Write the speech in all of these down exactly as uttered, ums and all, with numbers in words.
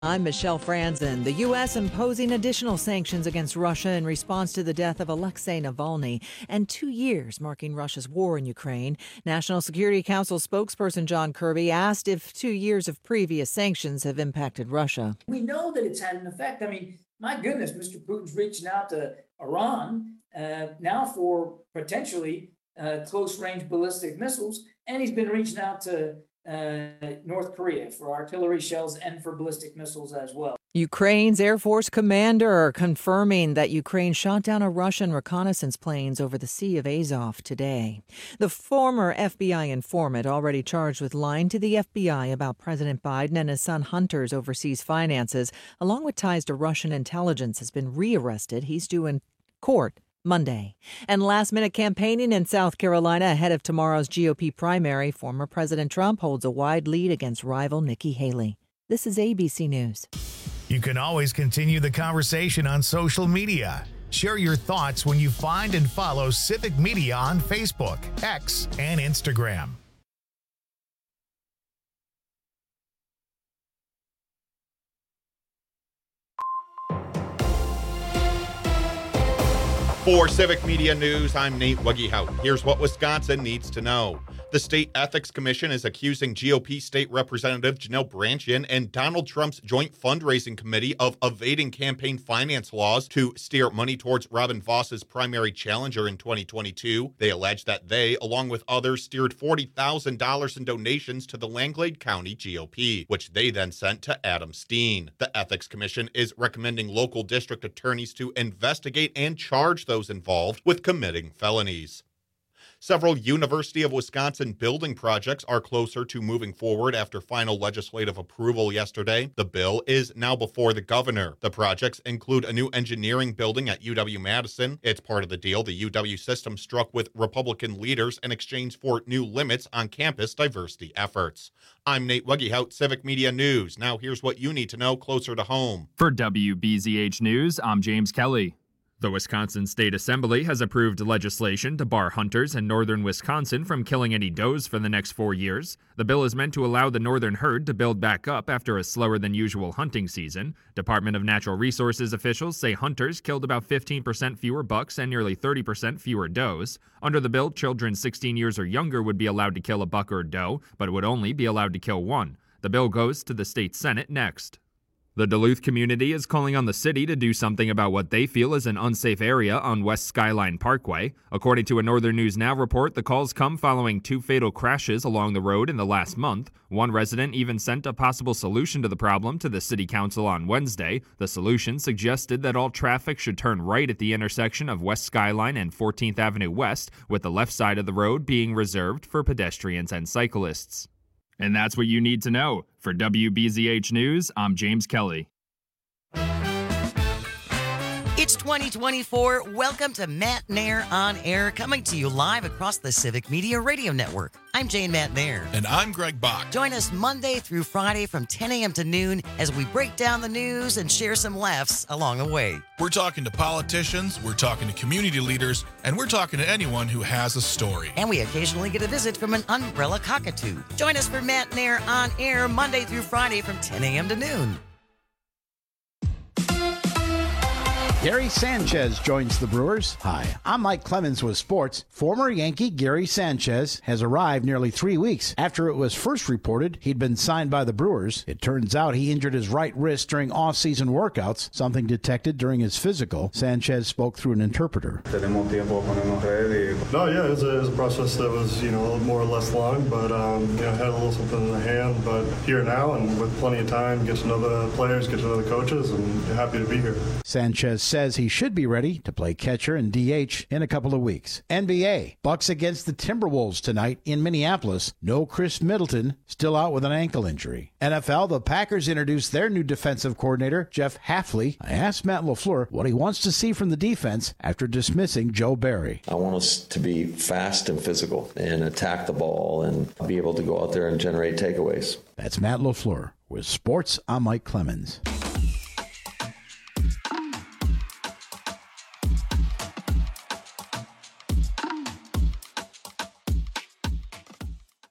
I'm Michelle Franzen. The U S imposing additional sanctions against Russia in response to the death of Alexei Navalny and two years marking Russia's war in Ukraine. National Security Council spokesperson John Kirby asked if two years of previous sanctions have impacted Russia. We know that it's had an effect. I mean, my goodness, Mister Putin's reaching out to Iran uh, now for potentially uh, close-range ballistic missiles, and he's been reaching out to Uh, North Korea for artillery shells and for ballistic missiles as well. Ukraine's Air Force commander confirming that Ukraine shot down a Russian reconnaissance planes over the Sea of Azov today. The former F B I informant, already charged with lying to the F B I about President Biden and his son Hunter's overseas finances, along with ties to Russian intelligence, has been rearrested. He's due in court Monday. And last-minute campaigning in South Carolina ahead of tomorrow's G O P primary. Former President Trump holds a wide lead against rival Nikki Haley. This is A B C News. You can always continue the conversation on social media. Share your thoughts when you find and follow Civic Media on Facebook, X, and Instagram. For Civic Media News, I'm Nate Wuggyhout. Here's what Wisconsin needs to know. The State Ethics Commission is accusing G O P State Representative Janelle Brandtjen and Donald Trump's joint fundraising committee of evading campaign finance laws to steer money towards Robin Voss's primary challenger in twenty twenty-two. They allege that they, along with others, steered forty thousand dollars in donations to the Langlade County G O P, which they then sent to Adam Steen. The Ethics Commission is recommending local district attorneys to investigate and charge those involved with committing felonies. Several University of Wisconsin building projects are closer to moving forward after final legislative approval yesterday. The bill is now before the governor. The projects include a new engineering building at U W-Madison. It's part of the deal the U W system struck with Republican leaders in exchange for new limits on campus diversity efforts. I'm Nate Wuggyhout, Civic Media News. Now here's what you need to know closer to home. For W B Z H News, I'm James Kelly. The Wisconsin State Assembly has approved legislation to bar hunters in northern Wisconsin from killing any does for the next four years. The bill is meant to allow the northern herd to build back up after a slower than usual hunting season. Department of Natural Resources officials say hunters killed about fifteen percent fewer bucks and nearly thirty percent fewer does. Under the bill, children sixteen years or younger would be allowed to kill a buck or doe, but would only be allowed to kill one. The bill goes to the state Senate next. The Duluth community is calling on the city to do something about what they feel is an unsafe area on West Skyline Parkway. According to a Northern News Now report, the calls come following two fatal crashes along the road in the last month. One resident even sent a possible solution to the problem to the city council on Wednesday. The solution suggested that all traffic should turn right at the intersection of West Skyline and fourteenth Avenue West, with the left side of the road being reserved for pedestrians and cyclists. And that's what you need to know. For W B Z H News, I'm James Kelly. It's twenty twenty-four. Welcome to Matt Nair On Air, coming to you live across the Civic Media Radio Network. I'm Jane Matt Nair. And I'm Greg Bach. Join us Monday through Friday from ten a.m. to noon as we break down the news and share some laughs along the way. We're talking to politicians, we're talking to community leaders, and we're talking to anyone who has a story. And we occasionally get a visit from an umbrella cockatoo. Join us for Matt Nair On Air Monday through Friday from ten a.m. to noon. Gary Sanchez joins the Brewers. Hi, I'm Mike Clemens with sports. Former Yankee Gary Sanchez has arrived nearly three weeks after it was first reported he'd been signed by the Brewers. It turns out he injured his right wrist during off-season workouts, something detected during his physical. Sanchez spoke through an interpreter. No, yeah, it was, a, it was a process that was, you know, more or less long, but um, you know, had a little something in the hand. But here now, and with plenty of time, get to know the players, get to know the coaches, and happy to be here. Sanchez says he should be ready to play catcher and D H in a couple of weeks. N B A, Bucks against the Timberwolves tonight in Minneapolis. No Chris Middleton, still out with an ankle injury. N F L, the Packers introduced their new defensive coordinator, Jeff Hafley. I asked Matt LaFleur what he wants to see from the defense after dismissing Joe Barry. I want us to be fast and physical and attack the ball and be able to go out there and generate takeaways. That's Matt LaFleur. With sports, I'm Mike Clemens.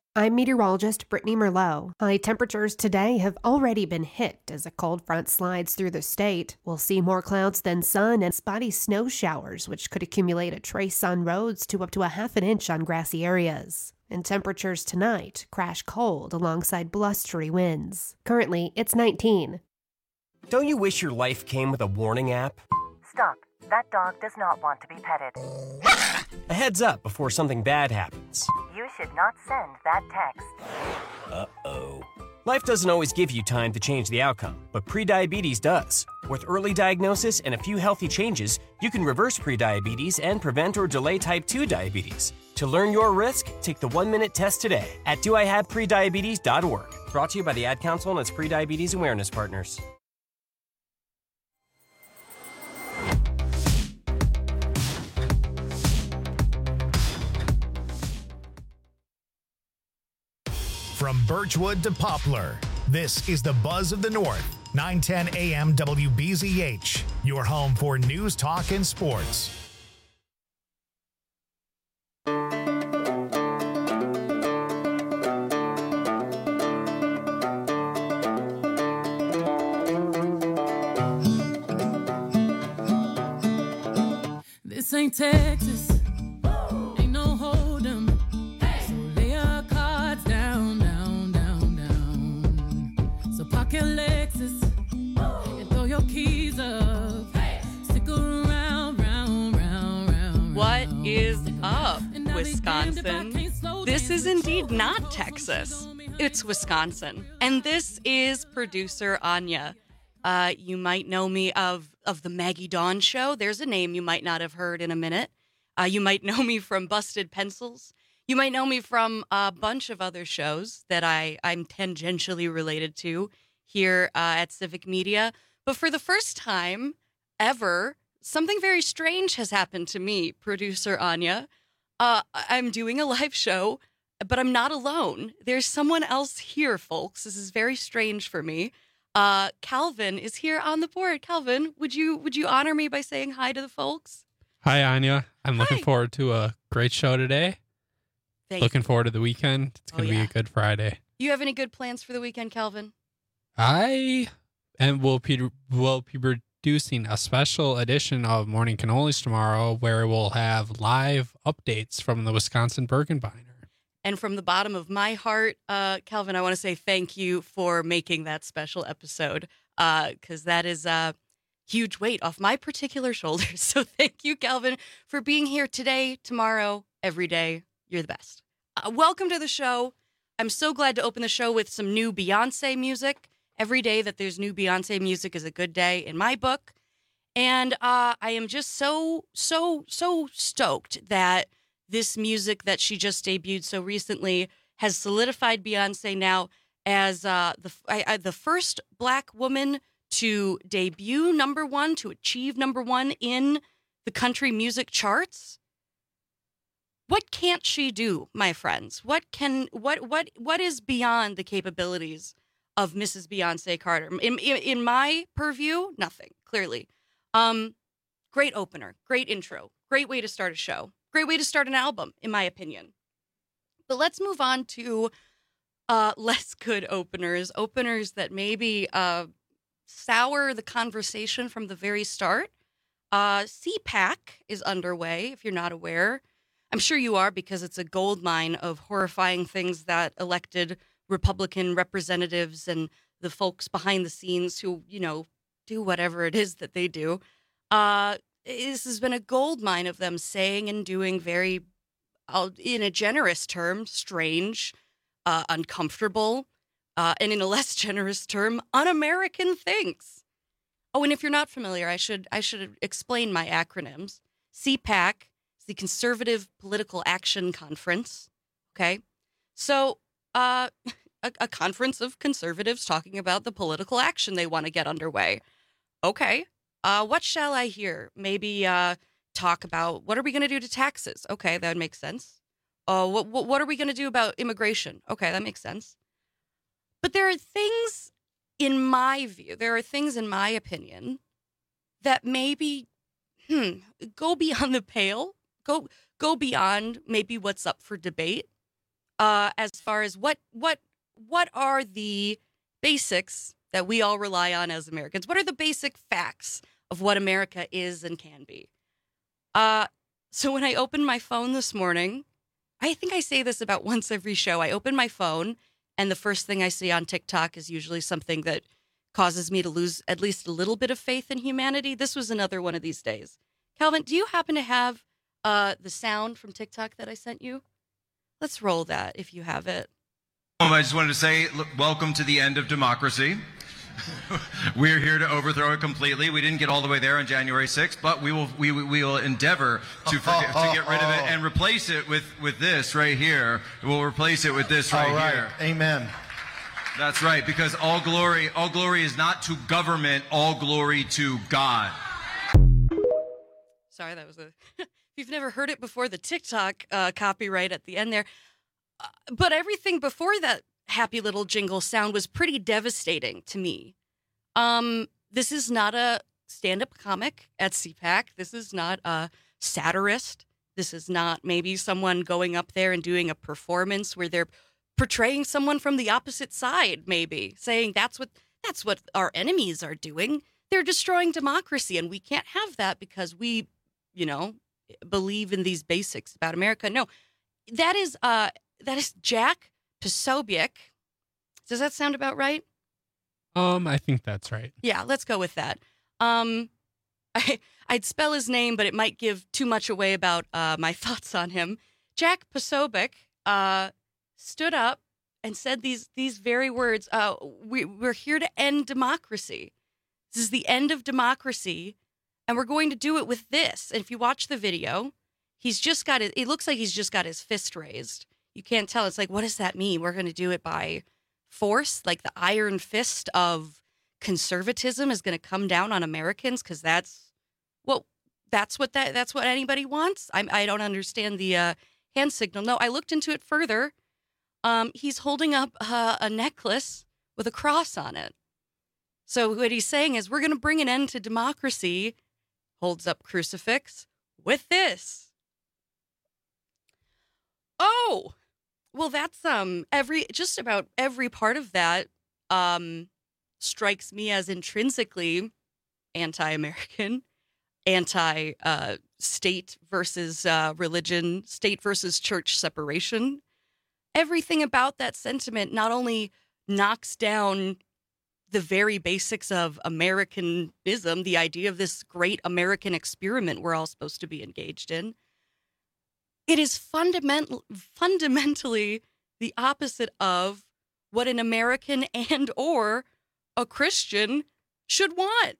I'm meteorologist Brittany Merlot. High temperatures today have already been hit as a cold front slides through the state. We'll see more clouds than sun and spotty snow showers, which could accumulate a trace on roads to up to a half an inch on grassy areas. And temperatures tonight crash cold alongside blustery winds. Currently, it's nineteen. Don't you wish your life came with a warning app? Stop. That dog does not want to be petted. A heads up before something bad happens. You should not send that text. Uh-oh. Life doesn't always give you time to change the outcome, but prediabetes does. With early diagnosis and a few healthy changes, you can reverse prediabetes and prevent or delay type two diabetes. To learn your risk, take the one-minute test today at do I have prediabetes dot org. Brought to you by the Ad Council and its prediabetes awareness partners. From Birchwood to Poplar, this is the Buzz of the North, nine ten A M W B Z H, your home for news, talk, and sports. This ain't Texas. Ain't no hold'em. So lay your cards down, down, down, down. So park your Lexus and throw your keys up. Stick around, round, round, round. What is up, Wisconsin? This is indeed not Texas. It's Wisconsin. And this is producer Anya. Uh, you might know me of, of the Maggie Dawn Show. There's a name you might not have heard in a minute. Uh, you might know me from Busted Pencils. You might know me from a bunch of other shows that I, I'm tangentially related to here uh, at Civic Media. But for the first time ever, something very strange has happened to me, producer Anya. Uh, I'm doing a live show, but I'm not alone. There's someone else here, folks. This is very strange for me. Uh, Calvin is here on the board. Calvin, would you would you honor me by saying hi to the folks? Hi, Anya. I'm Hi. looking forward to a great show today. Thank looking you. forward to the weekend. It's going to Oh, yeah. be a good Friday. You have any good plans for the weekend, Calvin? I and will be will be producing a special edition of Morning Cannolis tomorrow, where we'll have live updates from the Wisconsin Birkenbiner. And from the bottom of my heart, uh, Calvin, I want to say thank you for making that special episode, because uh, that is a huge weight off my particular shoulders. So thank you, Calvin, for being here today, tomorrow, every day. You're the best. Uh, welcome to the show. I'm so glad to open the show with some new Beyonce music. Every day that there's new Beyonce music is a good day in my book. And uh, I am just so, so, so stoked that this music that she just debuted so recently has solidified Beyonce now as uh, the I, I, the first Black woman to debut number one, to achieve number one in the country music charts. What can't she do, my friends? What can what what what is beyond the capabilities of Missus Beyonce Carter? In, in, in my purview, nothing. Clearly, um, great opener, great intro, great way to start a show. Great way to start an album, in my opinion. But let's move on to uh, less good openers, openers that maybe uh, sour the conversation from the very start. Uh, C PAC is underway, if you're not aware. I'm sure you are, because it's a goldmine of horrifying things that elected Republican representatives and the folks behind the scenes who, you know, do whatever it is that they do. Uh This has been a gold mine of them saying and doing very, uh, in a generous term, strange, uh, uncomfortable, uh, and in a less generous term, un-American things. Oh, and if you're not familiar, I should I should explain my acronyms. C PAC is the Conservative Political Action Conference. Okay, so uh, a, a conference of conservatives talking about the political action they want to get underway. Okay. Uh, what shall I hear? Maybe uh, talk about what are we going to do to taxes? Okay, that makes sense. Uh, what, what what are we going to do about immigration? Okay, that makes sense. But there are things, in my view, there are things in my opinion that maybe hmm, go beyond the pale, go go beyond maybe what's up for debate. uh, as far as what what what are the basics that we all rely on as Americans? What are the basic facts of what America is and can be? Uh, so when I opened my phone this morning, I think I say this about once every show. I open my phone, and the first thing I see on TikTok is usually something that causes me to lose at least a little bit of faith in humanity. This was another one of these days. Calvin, do you happen to have uh, the sound from TikTok that I sent you? Let's roll that if you have it. Um, I just wanted to say, look, welcome to the end of democracy. We're here to overthrow it completely. We didn't get all the way there on January sixth, but we will we, we will endeavor to forget, to get rid of it and replace it with with this right here. We'll replace it with this right, all right. here. Amen. That's right, because all glory all glory is not to government, all glory to God. Sorry, that was a if you've never heard it before, the TikTok uh, copyright at the end there. Uh, but everything before that happy little jingle sound was pretty devastating to me. Um, this is not a stand-up comic at C PAC. This is not a satirist. This is not maybe someone going up there and doing a performance where they're portraying someone from the opposite side, maybe saying that's what that's what our enemies are doing. They're destroying democracy, and we can't have that because we, you know, believe in these basics about America. No, that is uh that is Jack Posobiec. Does that sound about right? Um, I think that's right. Yeah, let's go with that. Um, I, I'd spell his name, but it might give too much away about uh, my thoughts on him. Jack Posobiec uh, stood up and said these these very words. Uh, we, we're here to end democracy. This is the end of democracy, and we're going to do it with this. And if you watch the video, he's just got it. It looks like he's just got his fist raised. You can't tell. It's like, what does that mean? We're going to do it by force, like the iron fist of conservatism is going to come down on Americans because that's well, that's what that that's what anybody wants. I I don't understand the uh, hand signal. No, I looked into it further. Um, he's holding up uh, a necklace with a cross on it. So what he's saying is, we're going to bring an end to democracy. Holds up crucifix with this. Oh. Well, that's um every just about every part of that um strikes me as intrinsically anti-American, anti uh, state versus uh, religion, state versus church separation. Everything about that sentiment not only knocks down the very basics of Americanism, the idea of this great American experiment we're all supposed to be engaged in. It is fundamental, fundamentally the opposite of what an American and or a Christian should want.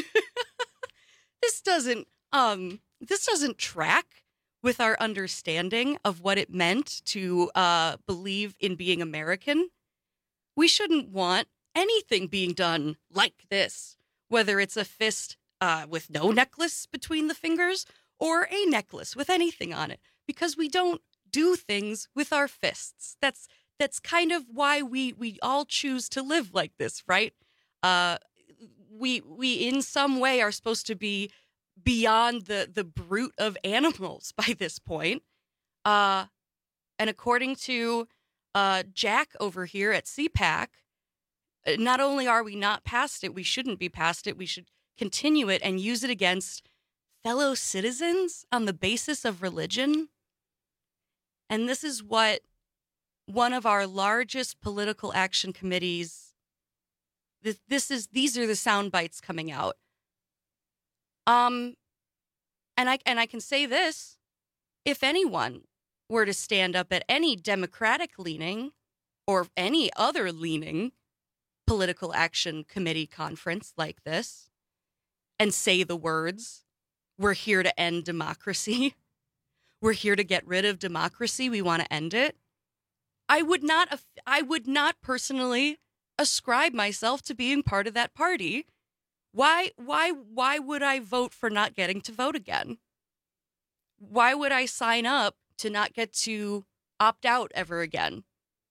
This doesn't um this doesn't track with our understanding of what it meant to uh, believe in being American. We shouldn't want anything being done like this, whether it's a fist uh, with no necklace between the fingers or a necklace with anything on it. Because we don't do things with our fists. That's that's kind of why we we all choose to live like this, right? Uh, we we in some way are supposed to be beyond the the brute of animals by this point. Uh, and according to uh, Jack over here at C PAC, not only are we not past it, we shouldn't be past it. We should continue it and use it against fellow citizens on the basis of religion. And this is what one of our largest political action committees, this, this is, these are the sound bites coming out. Um, and I, and I can say this, if anyone were to stand up at any Democratic leaning or any other leaning political action committee conference like this and say the words, we're here to end democracy, we're here to get rid of democracy, we want to end it, I would not I would not personally ascribe myself to being part of that party. Why why why would I vote for not getting to vote again? Why would I sign up to not get to opt out ever again?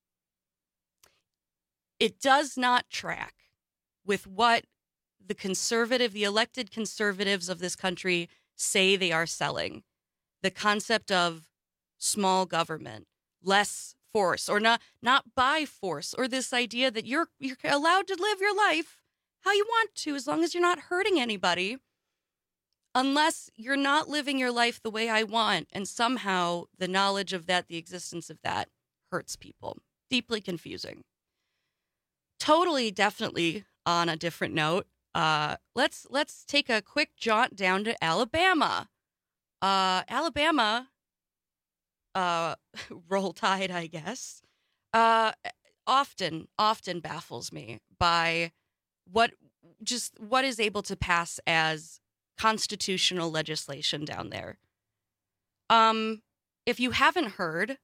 It does not track with what the conservative, the elected conservatives of this country say they are selling. The concept of small government, less force or not not by force, or this idea that you're you're allowed to live your life how you want to as long as you're not hurting anybody, unless you're not living your life the way I want, and somehow the knowledge of that, the existence of that, hurts people. Deeply confusing. Totally, definitely on a different note, uh, let's let's take a quick jaunt down to Alabama. Uh, Alabama, uh, roll tide, I guess, uh, often, often baffles me by what just what is able to pass as constitutional legislation down there. Um, if you haven't heard,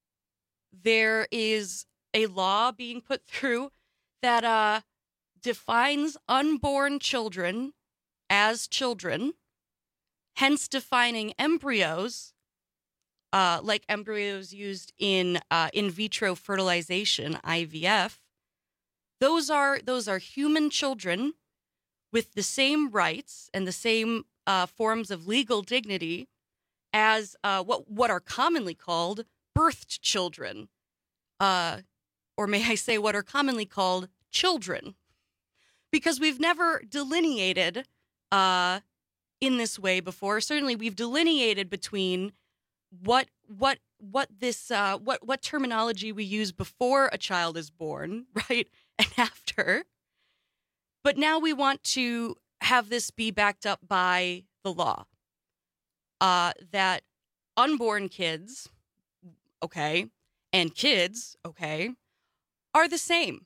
there is a law being put through that uh, defines unborn children as children, hence defining embryos, uh, like embryos used in uh, in vitro fertilization, I V F. Those are those are human children with the same rights and the same uh, forms of legal dignity as uh, what what are commonly called birthed children, uh, or may I say what are commonly called children, because we've never delineated uh, in this way before. Certainly, we've delineated between what what what this uh, what what terminology we use before a child is born, right, and after. But now we want to have this be backed up by the law, uh, that unborn kids, okay, and kids, okay, are the same.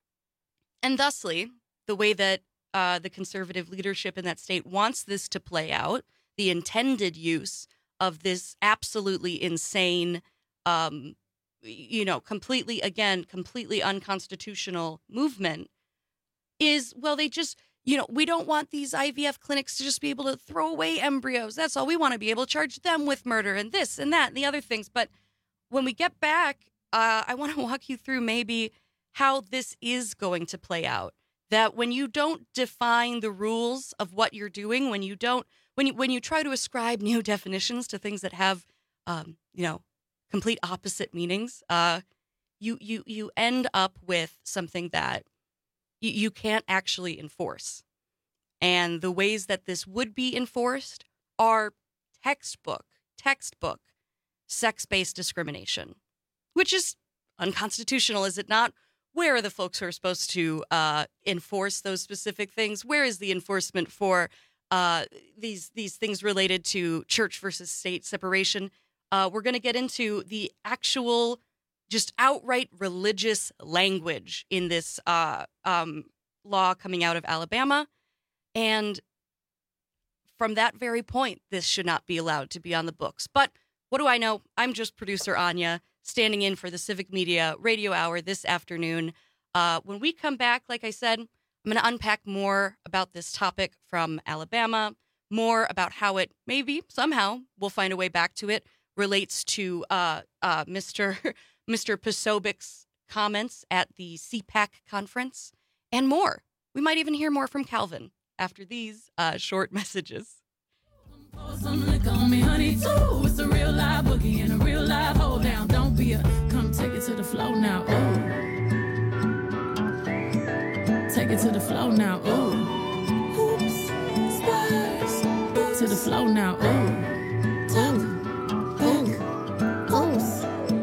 And thusly, the way that uh, the conservative leadership in that state wants this to play out, the intended use of this absolutely insane, um, you know, completely, again, completely unconstitutional movement is, well, they just, you know, we don't want these I V F clinics to just be able to throw away embryos. That's all. We want to be able to charge them with murder and this and that and the other things. But when we get back, uh, I want to walk you through maybe how this is going to play out. That when you don't define the rules of what you're doing, when you don't, when you, when you try to ascribe new definitions to things that have, um, you know, complete opposite meanings, uh, you you you end up with something that you, you can't actually enforce. And the ways that this would be enforced are textbook, textbook sex-based discrimination, which is unconstitutional, is it not? Where are the folks who are supposed to uh, enforce those specific things? Where is the enforcement for uh, these these things related to church versus state separation? Uh, we're going to get into the actual, just outright religious language in this uh, um, law coming out of Alabama. And from that very point, this should not be allowed to be on the books. But what do I know? I'm just producer Anya, standing in for the Civic Media Radio Hour this afternoon. Uh, when we come back, like I said, I'm going to unpack more about this topic from Alabama, more about how it maybe somehow we'll find a way back to it, relates to uh, uh, Mister Mister Posobiec's comments at the C PAC conference, and more. We might even hear more from Calvin after these uh, short messages. Some liquor on me, honey, too. It's a real live boogie and a real live hold down. Don't be a, come take it to the flow now, ooh. Take it to the flow now, ooh. Hoops, spurs, to the flow now, ooh. Tuck, hook, hoops.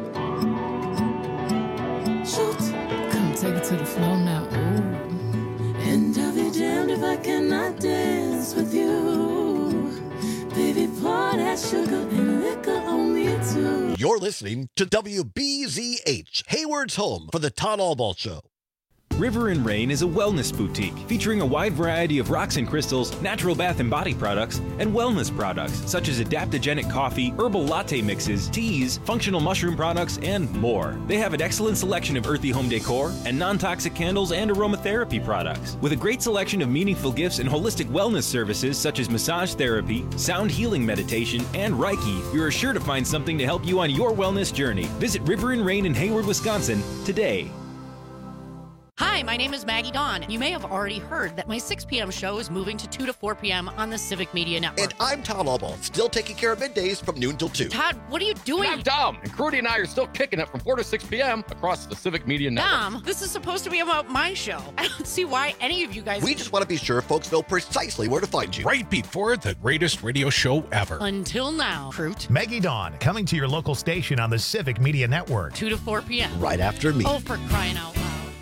Shoot, come take it to the flow now, ooh. And I'll be damned if I cannot dance with you. Baby, pour that sugar and liquor on me too. You're listening to W B Z H, Hayward's home for the Todd Albaugh Show. River and Rain is a wellness boutique featuring a wide variety of rocks and crystals, natural bath and body products, and wellness products such as adaptogenic coffee, herbal latte mixes, teas, functional mushroom products, and more. They have an excellent selection of earthy home decor and non-toxic candles and aromatherapy products. With a great selection of meaningful gifts and holistic wellness services such as massage therapy, sound healing meditation, and Reiki, you're sure to find something to help you on your wellness journey. Visit River and Rain in Hayward, Wisconsin today. Hi, my name is Maggie Dawn. You may have already heard that my six p.m. show is moving to two to four p.m. on the Civic Media Network. And I'm Todd Albaugh, still taking care of middays from noon till two. Todd, what are you doing? And I'm Dom, and Crudy and I are still kicking it from four to six p.m. across the Civic Media Network. Dom, this is supposed to be about my show. I don't see why any of you guys... We just want to be sure folks know precisely where to find you. Right before the greatest radio show ever. Until now, Fruit. Maggie Dawn, coming to your local station on the Civic Media Network. two to four p.m. Right after me. Oh, for crying out loud.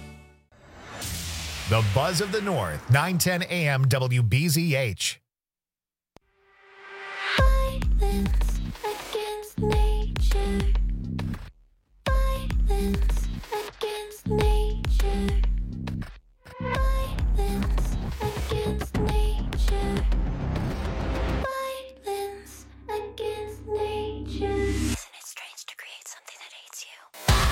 The Buzz of the North, nine ten a m W B Z H. Violence against nature. Violence against nature. Violence against nature. Violence against nature. Isn't it strange to create something that hates you?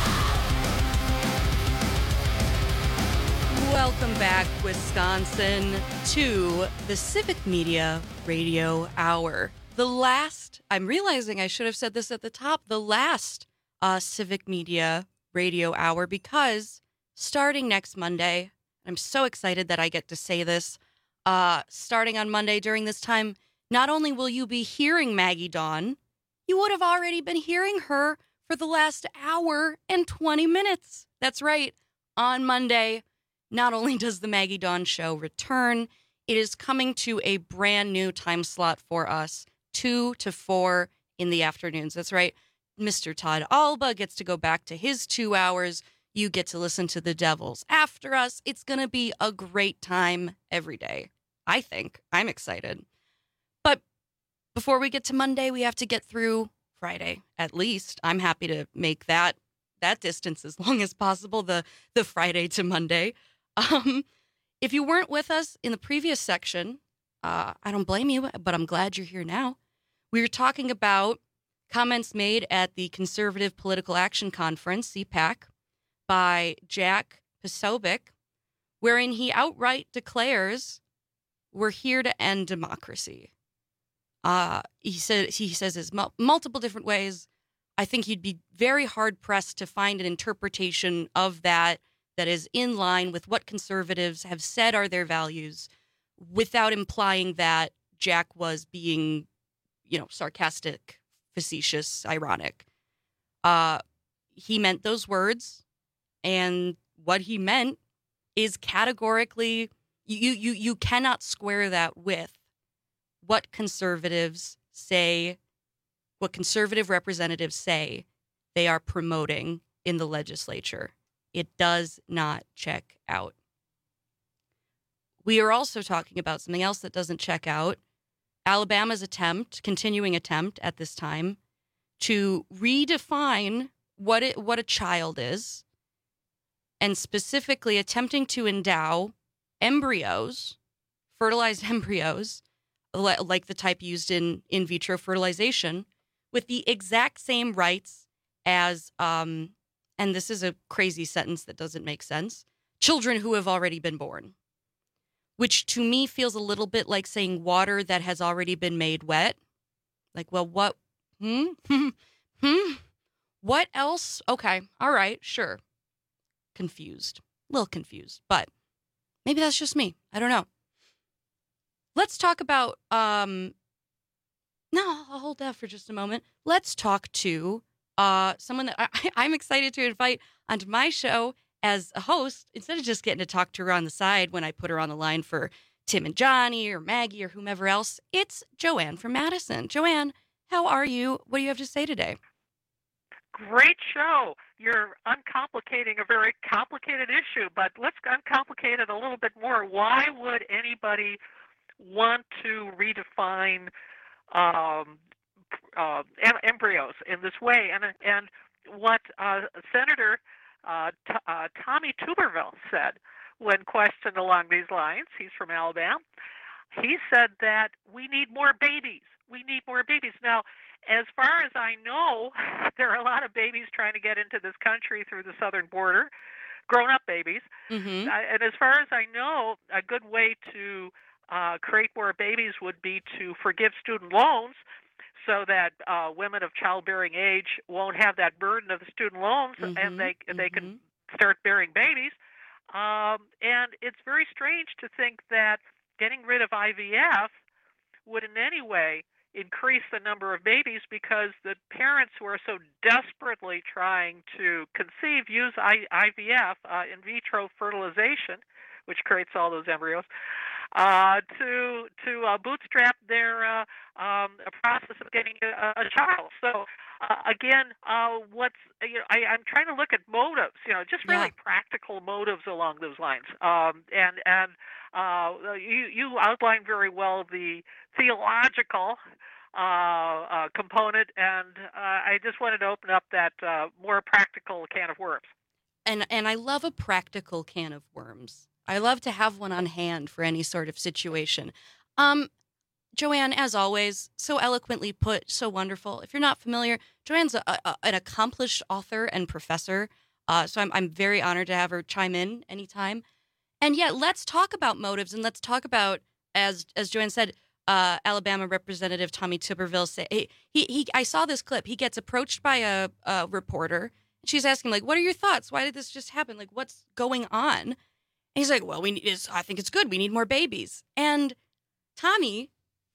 Welcome back, Wisconsin, to the Civic Media Radio Hour. The last, I'm realizing I should have said this at the top, the last uh, Civic Media Radio Hour, because starting next Monday, I'm so excited that I get to say this, uh, starting on Monday during this time, not only will you be hearing Maggie Dawn, you would have already been hearing her for the last hour and twenty minutes. That's right, on Monday. Not only does the Maggie Dawn Show return, it is coming to a brand new time slot for us, two to four in the afternoons. That's right. Mister Todd Alba gets to go back to his two hours. You get to listen to the Devils after us. It's going to be a great time every day, I think. I'm excited. But before we get to Monday, we have to get through Friday, at least. I'm happy to make that that distance as long as possible, the the Friday to Monday. Um, if you weren't with us in the previous section, uh, I don't blame you, but I'm glad you're here now. We were talking about comments made at the Conservative Political Action Conference, C PAC, by Jack Posobiec, wherein he outright declares, we're here to end democracy. Uh, he said he says this mul- multiple different ways. I think you'd be very hard-pressed to find an interpretation of that that is in line with what conservatives have said are their values without implying that Jack was being, you know, sarcastic, facetious, ironic. Uh, he meant those words, and what he meant is categorically, you, you, you cannot square that with what conservatives say, what conservative representatives say they are promoting in the legislature. It does not check out. We are also talking about something else that doesn't check out. Alabama's attempt, continuing attempt at this time, to redefine what it, what a child is, and specifically attempting to endow embryos, fertilized embryos, like the type used in in vitro fertilization, with the exact same rights as um, and this is a crazy sentence that doesn't make sense, children who have already been born, which to me feels a little bit like saying water that has already been made wet. Like, well, what? Hmm? hmm? What else? Okay. All right. Sure. Confused. A little confused, but maybe that's just me. I don't know. Let's talk about, um, no, I'll hold that for just a moment. Let's talk to Uh, someone that I, I'm excited to invite onto my show as a host, instead of just getting to talk to her on the side when I put her on the line for Tim and Johnny or Maggie or whomever else. It's Joanne from Madison. Joanne, how are you? What do you have to say today? Great show. You're uncomplicating a very complicated issue, but let's uncomplicate it a little bit more. Why would anybody want to redefine um, Uh, em- embryos in this way, and and what uh, Senator uh, T- uh, Tommy Tuberville said when questioned along these lines. He's from Alabama. He said that we need more babies. We need more babies. Now, as far as I know, there are a lot of babies trying to get into this country through the southern border, grown-up babies. Mm-hmm. Uh, and as far as I know, a good way to uh, create more babies would be to forgive student loans, so that uh, women of childbearing age won't have that burden of the student loans, mm-hmm, and they mm-hmm. they can start bearing babies. Um, and it's very strange to think that getting rid of I V F would in any way increase the number of babies, because the parents who are so desperately trying to conceive use I- IVF, uh, in vitro fertilization, which creates all those embryos, uh, to to uh, bootstrap their uh, um, a process of getting a, a child. So uh, again, uh, what's you know, I, I'm trying to look at motives, you know, just really Yeah. practical motives along those lines. Um, and and uh, you you outlined very well the theological uh, uh, component, and uh, I just wanted to open up that uh, more practical can of worms. And and I love a practical can of worms. I love to have one on hand for any sort of situation. Um, Joanne, as always, so eloquently put, so wonderful. If you're not familiar, Joanne's a, a, an accomplished author and professor, uh, so I'm I'm very honored to have her chime in anytime. And yet, let's talk about motives, and let's talk about, as as Joanne said, uh, Alabama Representative Tommy Tuberville say he, he he. I saw this clip. He gets approached by a, a reporter. She's asking, like, what are your thoughts? Why did this just happen? Like, what's going on? And he's like, well, we need, it's, I think it's good. We need more babies. And Tommy,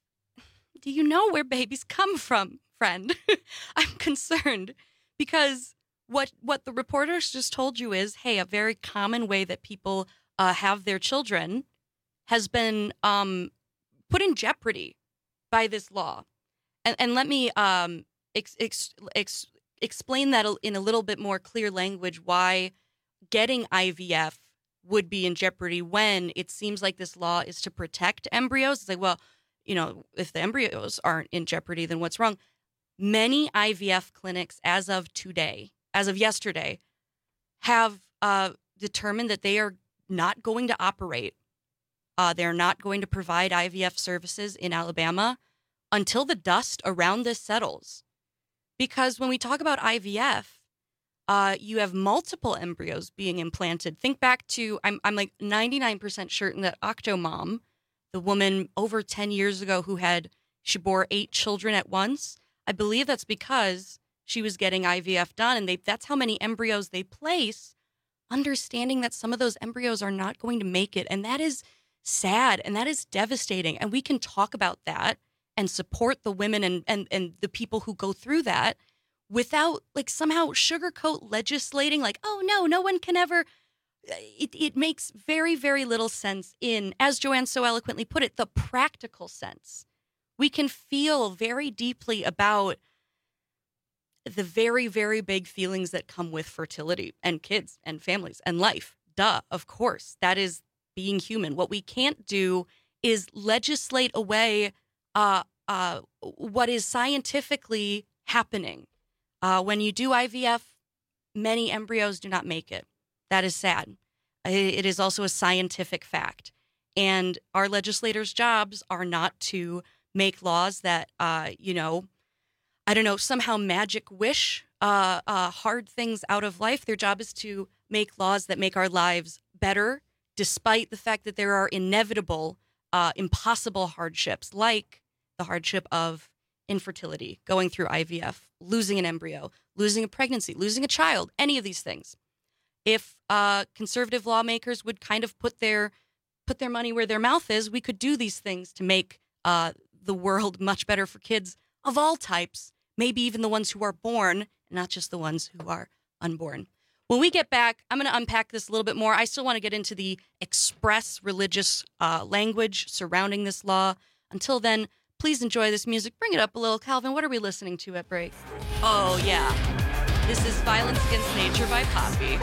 do you know where babies come from, friend? I'm concerned because what what the reporters just told you is, hey, a very common way that people uh, have their children has been um, put in jeopardy by this law. And, and let me um, ex, ex, ex, explain that in a little bit more clear language, why getting I V F would be in jeopardy when it seems like this law is to protect embryos. It's like, well, you know, if the embryos aren't in jeopardy, then what's wrong? Many I V F clinics, as of today, as of yesterday, have uh, determined that they are not going to operate. Uh, they're not going to provide I V F services in Alabama until the dust around this settles. Because when we talk about I V F, uh, you have multiple embryos being implanted. Think back to, I'm I'm like ninety-nine percent certain that Octomom, the woman over ten years ago who had, she bore eight children at once, I believe that's because she was getting I V F done, and they that's how many embryos they place, understanding that some of those embryos are not going to make it. And that is sad, and that is devastating. And we can talk about that and support the women and, and, and the people who go through that without like somehow sugarcoat legislating like, oh, no, no one can ever. It, it makes very, very little sense in, as Joanne so eloquently put it, the practical sense. We can feel very deeply about the very, very big feelings that come with fertility and kids and families and life. Duh, of course. That is being human. What we can't do is legislate away uh, uh, what is scientifically happening. Uh, when you do I V F, many embryos do not make it. That is sad. It is also a scientific fact. And our legislators' jobs are not to make laws that, uh, you know, I don't know, somehow magic wish uh, uh, hard things out of life. Their job is to make laws that make our lives better, despite the fact that there are inevitable, uh, impossible hardships, like the hardship of infertility, going through I V F, losing an embryo, losing a pregnancy, losing a child, any of these things. If uh, conservative lawmakers would kind of put their put their money where their mouth is, we could do these things to make uh, the world much better for kids of all types, maybe even the ones who are born, not just the ones who are unborn. When we get back, I'm going to unpack this a little bit more. I still want to get into the express religious uh, language surrounding this law. Until then, please enjoy this music. Bring it up a little. Calvin, what are we listening to at break? Oh, yeah. This is Violence Against Nature by Poppy.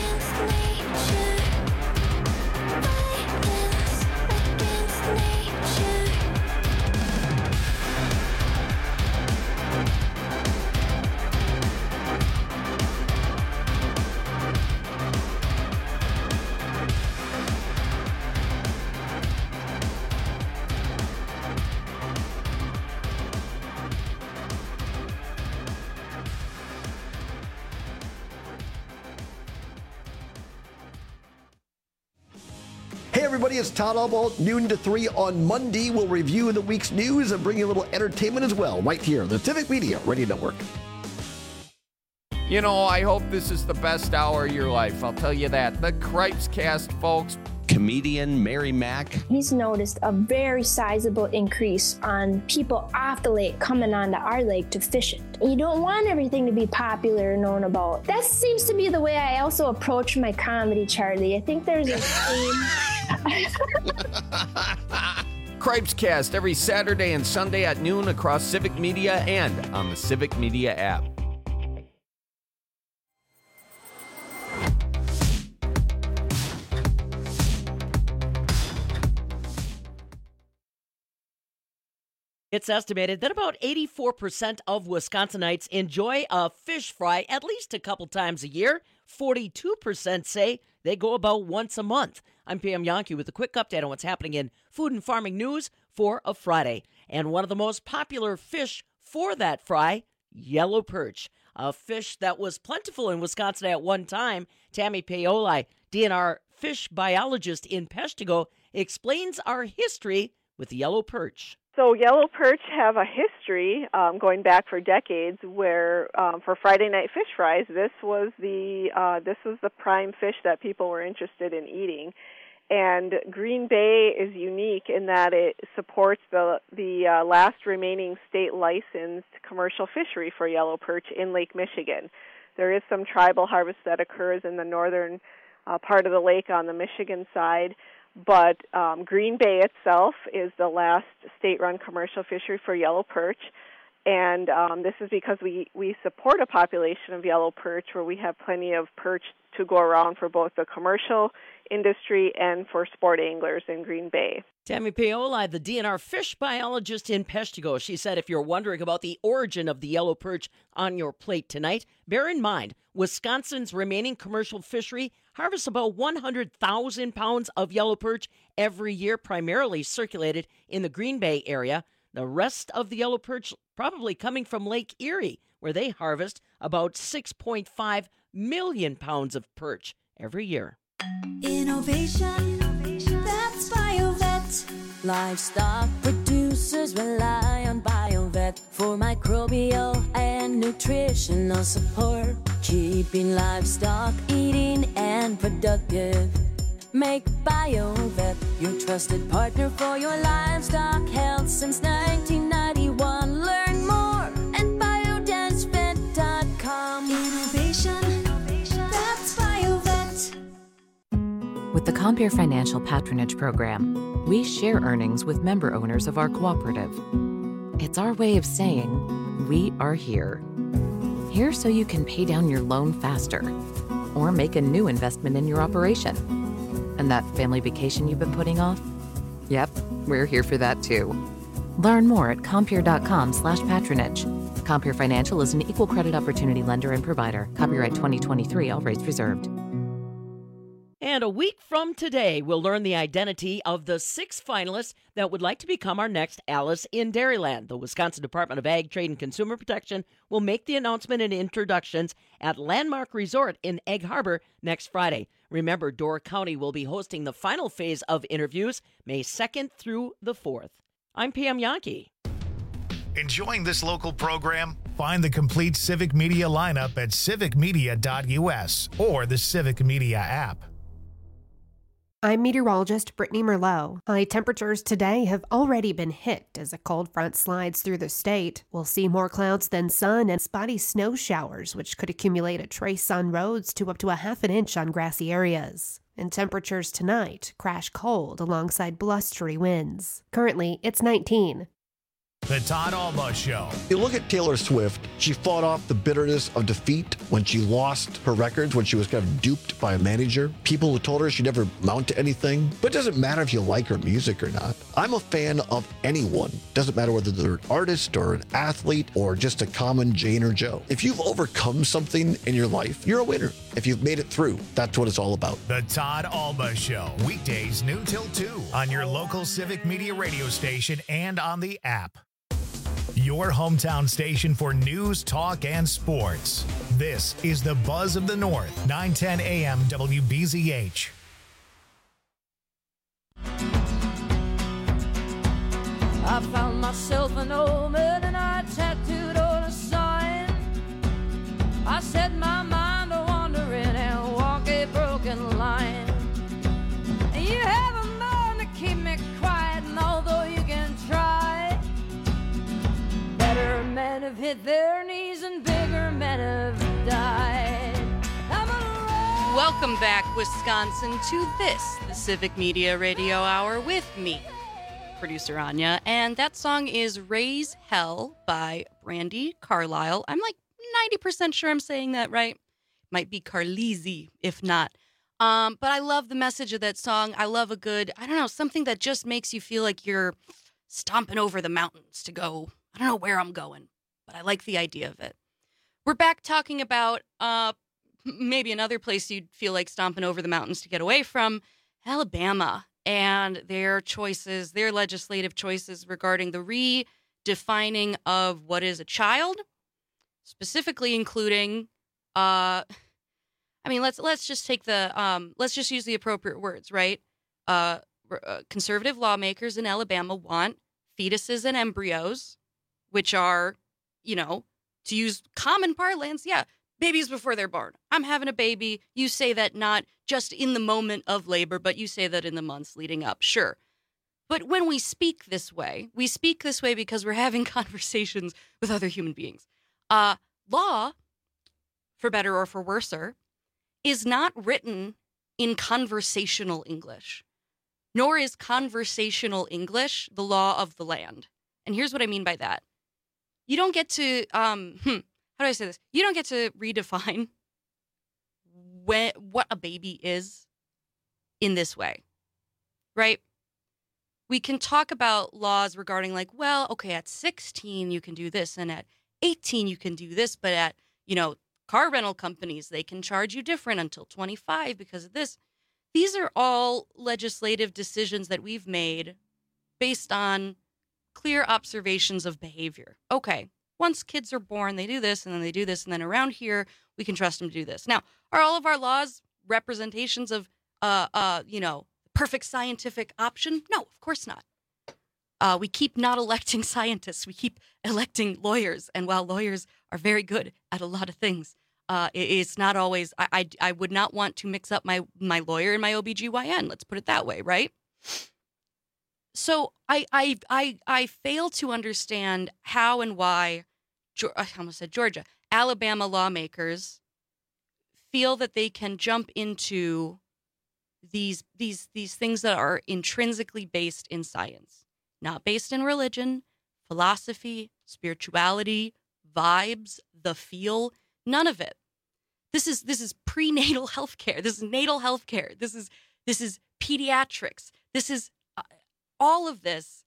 Hey everybody, it's Todd Albaugh, noon to three on Monday. We'll review the week's news and bring you a little entertainment as well, right here on the Civic Media Radio Network. You know, I hope this is the best hour of your life. I'll tell you that. The Cripes Cast, folks. Comedian Mary Mack. He's noticed a very sizable increase on people off the lake coming onto our lake to fish it. You don't want everything to be popular and known about. That seems to be the way I also approach my comedy, Charlie. I think there's a theme. Cripes Cast every Saturday and Sunday at noon across Civic Media and on the Civic Media app. It's estimated that about eighty-four percent of Wisconsinites enjoy a fish fry at least a couple times a year. forty-two percent say they go about once a month. I'm Pam Yankee with a quick update on what's happening in food and farming news for a Friday. And one of the most popular fish for that fry, yellow perch. A fish that was plentiful in Wisconsin at one time. Tammy Paoli, D N R fish biologist in Peshtigo, explains our history with the yellow perch. So yellow perch have a history um, going back for decades where um, for Friday night fish fries, this was the uh, this was the prime fish that people were interested in eating. And Green Bay is unique in that it supports the the uh, last remaining state licensed commercial fishery for yellow perch in Lake Michigan. There is some tribal harvest that occurs in the northern uh, part of the lake on the Michigan side. But um, Green Bay itself is the last state-run commercial fishery for yellow perch, and um, this is because we, we support a population of yellow perch where we have plenty of perch to go around for both the commercial industry and for sport anglers in Green Bay. Tammy Paoli, the D N R fish biologist in Peshtigo. She said if you're wondering about the origin of the yellow perch on your plate tonight, bear in mind, Wisconsin's remaining commercial fishery harvests about one hundred thousand pounds of yellow perch every year, primarily circulated in the Green Bay area. The rest of the yellow perch probably coming from Lake Erie, where they harvest about six point five million pounds of perch every year. Innovation, that's BioVet. Livestock producers rely on BioVet for microbial and nutritional support, keeping livestock eating and productive. Make BioVet your trusted partner for your livestock health since nineteen ninety-one. Learn more at biodance vet dot com. Innovation, that's BioVet. With the Compeer Financial Patronage Program, we share earnings with member owners of our cooperative. It's our way of saying, we are here. Here so you can pay down your loan faster or make a new investment in your operation. And that family vacation you've been putting off? Yep, we're here for that too. Learn more at Compeer.com slash patronage. Compeer Financial is an equal credit opportunity lender and provider. Copyright twenty twenty-three, all rights reserved. And a week from today, we'll learn the identity of the six finalists that would like to become our next Alice in Dairyland. The Wisconsin Department of Ag, Trade, and Consumer Protection will make the announcement and introductions at Landmark Resort in Egg Harbor next Friday. Remember, Door County will be hosting the final phase of interviews May second through the fourth. I'm Pam Yankee. Enjoying this local program? Find the complete Civic Media lineup at civic media dot u s or the Civic Media app. I'm meteorologist Brittany Merlot. High temperatures today have already been hit as a cold front slides through the state. We'll see more clouds than sun and spotty snow showers, which could accumulate a trace on roads to up to a half an inch on grassy areas. And temperatures tonight crash cold alongside blustery winds. Currently, it's nineteen. The Todd Alba Show. You look at Taylor Swift, she fought off the bitterness of defeat when she lost her records, when she was kind of duped by a manager. People who told her she'd never amount to anything. But it doesn't matter if you like her music or not. I'm a fan of anyone. Doesn't matter whether they're an artist or an athlete or just a common Jane or Joe. If you've overcome something in your life, you're a winner. If you've made it through, that's what it's all about. The Todd Alba Show. Weekdays noon till two on your local Civic Media radio station and on the app. Your hometown station for news, talk, and sports. This is the Buzz of the North, nine ten A M W B Z H. I found myself an omen and I tattooed on a sign. I said my mind a wandering and walk a broken line. And you haven't known to keep me quiet, and although you can try, better men have hit their knees and bigger men have died. Welcome back, Wisconsin, to this, the Civic Media Radio Hour with me, producer Anya. And that song is Raise Hell by Brandy Carlisle. I'm like ninety percent sure I'm saying that right. Might be Carlisi, if not. Um, but I love the message of that song. I love a good, I don't know, something that just makes you feel like you're stomping over the mountains to go. I don't know where I'm going, but I like the idea of it. We're back talking about uh, maybe another place you'd feel like stomping over the mountains to get away from, Alabama, and their choices, their legislative choices regarding the redefining of what is a child, specifically including, uh, I mean, let's let's just take the, um, let's just use the appropriate words, right? Uh, uh, conservative lawmakers in Alabama want fetuses and embryos, which are, you know, to use common parlance, yeah, babies before they're born. I'm having a baby. You say that not just in the moment of labor, but you say that in the months leading up. Sure. But when we speak this way, we speak this way because we're having conversations with other human beings. Uh, law, for better or for worser, is not written in conversational English, nor is conversational English the law of the land. And here's what I mean by that. You don't get to, um, hmm, how do I say this? You don't get to redefine when, what a baby is in this way, right? We can talk about laws regarding like, well, okay, at sixteen, you can do this, and at eighteen, you can do this, but at, you know, car rental companies, they can charge you different until twenty-five because of this. These are all legislative decisions that we've made based on clear observations of behavior. Okay, once kids are born, they do this, and then they do this, and then around here, we can trust them to do this. Now, are all of our laws representations of, uh, uh, you know, perfect scientific option? No, of course not. Uh, we keep not electing scientists. We keep electing lawyers. And while lawyers are very good at a lot of things, uh, it, it's not always, I, I, I would not want to mix up my, my lawyer and my O B G Y N. Let's put it that way, right? So I, I, I, I fail to understand how and why, I almost said Georgia, Alabama lawmakers feel that they can jump into these these these things that are intrinsically based in science, not based in religion, philosophy, spirituality, vibes, the feel, none of it. This is this is prenatal health care. This is natal health care. This is this is pediatrics. This is uh, all of this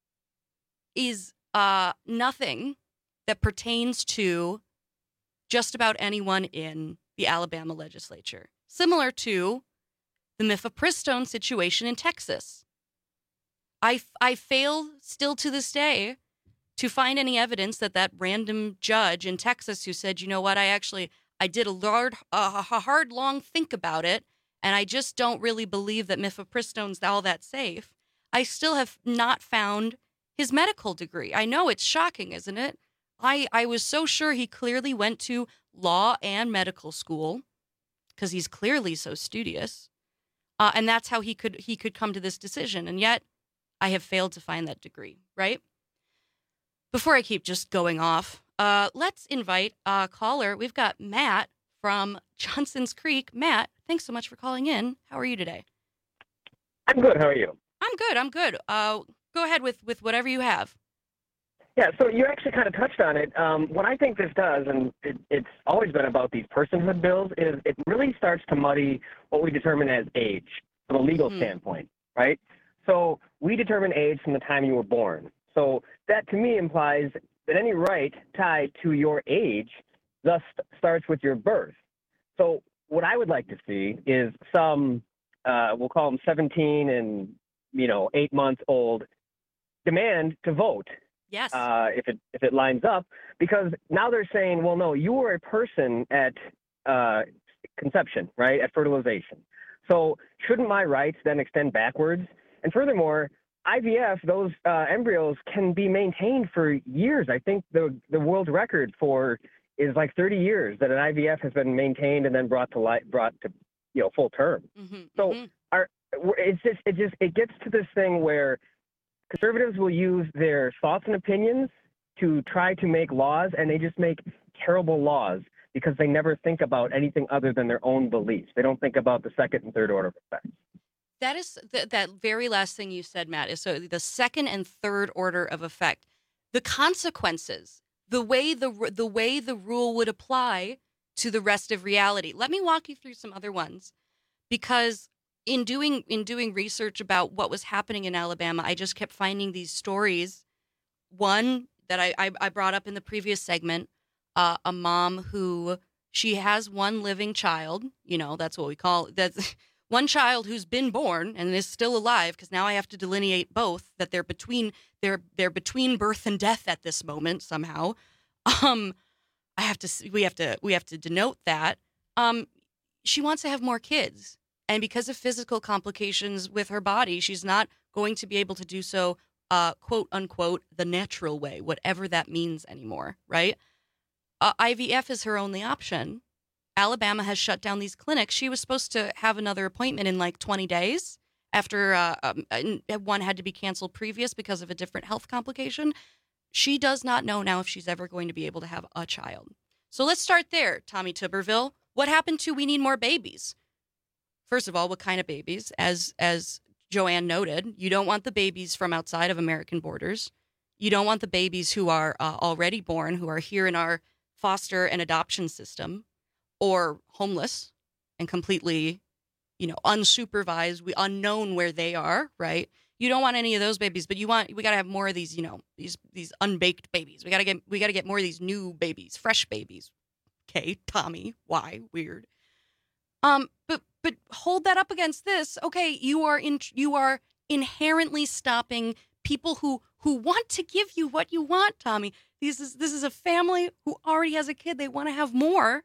is uh, nothing that pertains to just about anyone in the Alabama legislature. Similar to the mifepristone situation in Texas. I, I fail still to this day to find any evidence that that random judge in Texas who said, you know what, I actually, I did a hard, a hard, long think about it, and I just don't really believe that mifepristone's all that safe. I still have not found his medical degree. I know it's shocking, isn't it? I, I was so sure he clearly went to law and medical school because he's clearly so studious. Uh, and that's how he could he could come to this decision. And yet I have failed to find that degree, right? Before I keep just going off, uh, let's invite a caller. We've got Matt from Johnson's Creek. Matt, thanks so much for calling in. How are you today? I'm good. How are you? I'm good. I'm good. Uh, go ahead with, with whatever you have. Yeah, so you actually kind of touched on it. Um, what I think this does, and it, it's always been about these personhood bills, is it really starts to muddy what we determine as age from a legal mm-hmm. standpoint, right? So we determine age from the time you were born. So that to me implies that any right tied to your age thus starts with your birth. So what I would like to see is some, uh, we'll call them seventeen and, you know, eight months old, demand to vote. Yes. Uh, if it if it lines up, because now they're saying, well, no, you were a person at uh, conception, right, at fertilization. So shouldn't my rights then extend backwards? And furthermore, I V F, those uh, embryos can be maintained for years. I think the the world record for is like thirty years that an I V F has been maintained and then brought to light, brought to, you know, full term. Mm-hmm, so mm-hmm. our, it's just, it just, it gets to this thing where conservatives will use their thoughts and opinions to try to make laws, and they just make terrible laws because they never think about anything other than their own beliefs. They don't think about the second and third order effects. That is th- that very last thing you said, Matt, is so the second and third order of effect, the consequences, the way the the way the rule would apply to the rest of reality. Let me walk you through some other ones, because in doing in doing research about what was happening in Alabama, I just kept finding these stories. One that I I, I brought up in the previous segment, uh, a mom who she has one living child. You know, that's what we call that's. One child who's been born and is still alive, because now I have to delineate both, that they're between they're they're between birth and death at this moment somehow. Um, I have to we have to we have to denote that. Um, she wants to have more kids, and because of physical complications with her body, she's not going to be able to do so, uh, quote unquote, the natural way, whatever that means anymore, right? Uh, I V F is her only option. Alabama has shut down these clinics. She was supposed to have another appointment in like twenty days after uh, um, one had to be canceled previous because of a different health complication. She does not know now if she's ever going to be able to have a child. So let's start there, Tommy Tuberville. What happened to we need more babies? First of all, what kind of babies? As as Joanne noted, you don't want the babies from outside of American borders. You don't want the babies who are uh, already born, who are here in our foster and adoption system, or homeless and completely, you know, unsupervised, we unknown where they are, right? You don't want any of those babies, but you want we got to have more of these, you know, these these unbaked babies. We got to get we got to get more of these new babies, fresh babies. Okay, Tommy, why? Weird. Um, but but hold that up against this. Okay, you are in you are inherently stopping people who who want to give you what you want, Tommy. This is this is a family who already has a kid. They want to have more.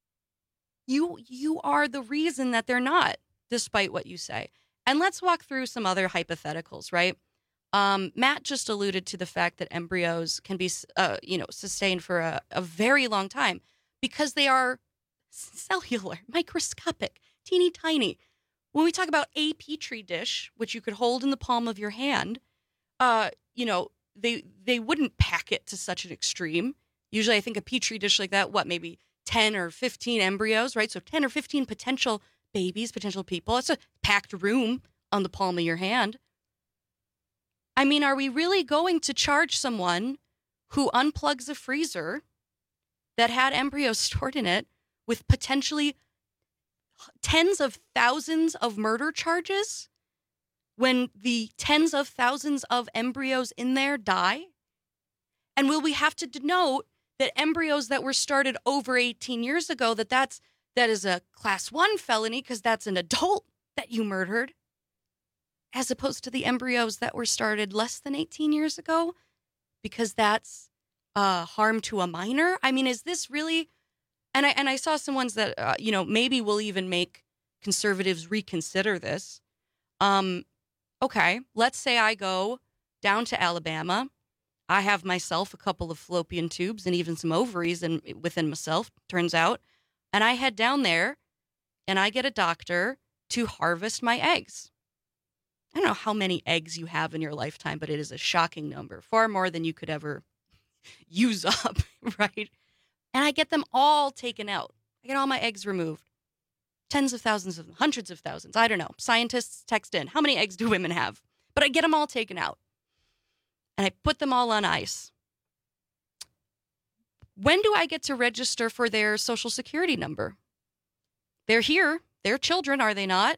You you are the reason that they're not, despite what you say. And let's walk through some other hypotheticals, right? Um, Matt just alluded to the fact that embryos can be, uh, you know, sustained for a, a very long time because they are cellular, microscopic, teeny tiny. When we talk about a petri dish, which you could hold in the palm of your hand, uh, you know, they they wouldn't pack it to such an extreme. Usually, I think a petri dish like that, what maybe ten or fifteen embryos, right? So ten or fifteen potential babies, potential people. It's a packed room on the palm of your hand. I mean, are we really going to charge someone who unplugs a freezer that had embryos stored in it with potentially tens of thousands of murder charges when the tens of thousands of embryos in there die? And will we have to denote that embryos that were started over eighteen years ago, that that's, that is a class one felony because that's an adult that you murdered, as opposed to the embryos that were started less than eighteen years ago because that's uh, harm to a minor? I mean, is this really, and I, and I saw some ones that, uh, you know, maybe will even make conservatives reconsider this. Um, okay, let's say I go down to Alabama. I have myself a couple of fallopian tubes and even some ovaries in, within myself, turns out. And I head down there and I get a doctor to harvest my eggs. I don't know how many eggs you have in your lifetime, but it is a shocking number, far more than you could ever use up, right? And I get them all taken out. I get all my eggs removed. Tens of thousands of them, hundreds of thousands. I don't know. Scientists text in. How many eggs do women have? But I get them all taken out. And I put them all on ice. When do I get to register for their social security number? They're here. They're children, are they not?